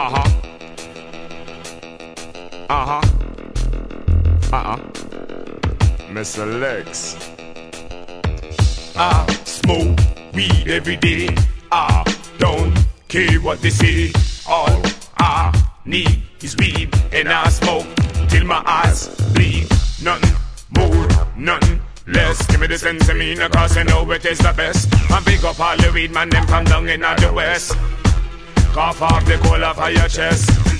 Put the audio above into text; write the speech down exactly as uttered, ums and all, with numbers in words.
Uh-huh. Uh-huh. Uh-uh. Mister Lex. I smoke weed every day. I don't care what they say. All I need is weed, and I smoke till my eyes bleed. Nothing more, nothing less. Give me the sense of me, cause I know it is the best. I pick up all the weed man, them from down in the west. Cough off the coal off of your chest.